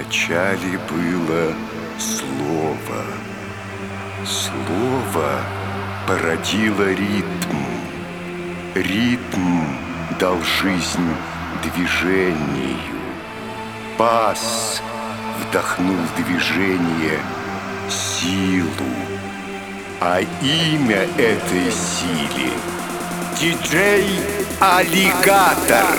Вначале было слово. Слово породило ритм. Ритм дал жизнь движению. Бас вдохнул в движение силу. А имя этой силе — диджей-аллигатор.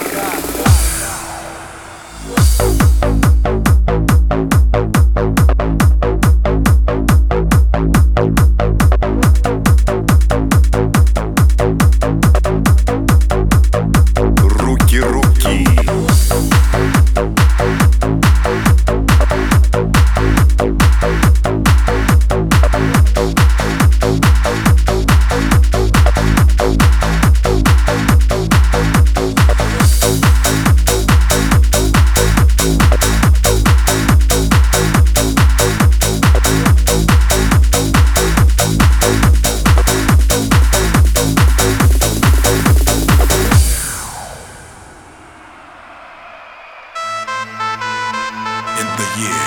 In the year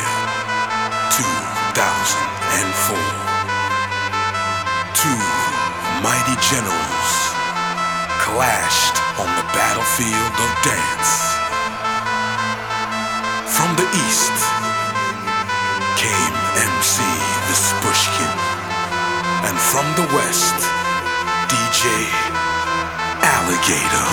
2004, two mighty generals clashed on the battlefield of dance. From the east came MC Vespushkin, and from the west, DJ Alligator.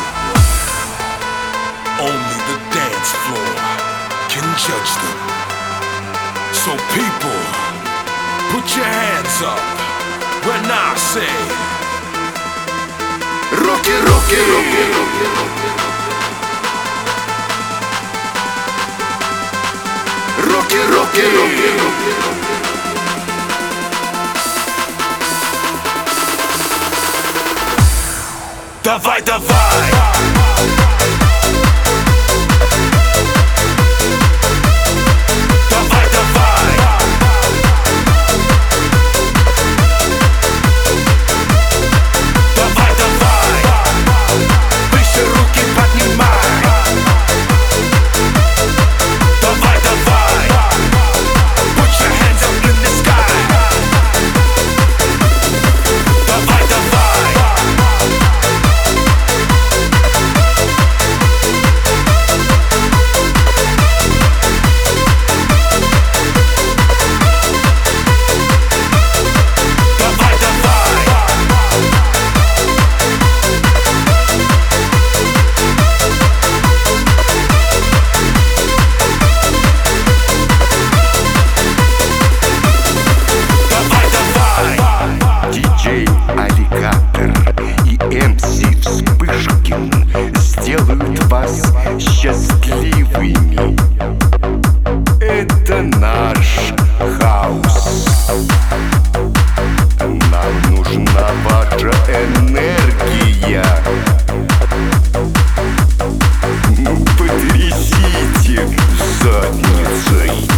Only the dance floor can judge them. So people, put your hands up when I say Руки, руки, руки, руки, руки, руки, руки, руки. Давай, давай. Диджей-аллигатор и МС Вспышкин сделают вас счастливыми. Это наш хаос. Нам нужна ваша энергия. Потрясите задницей.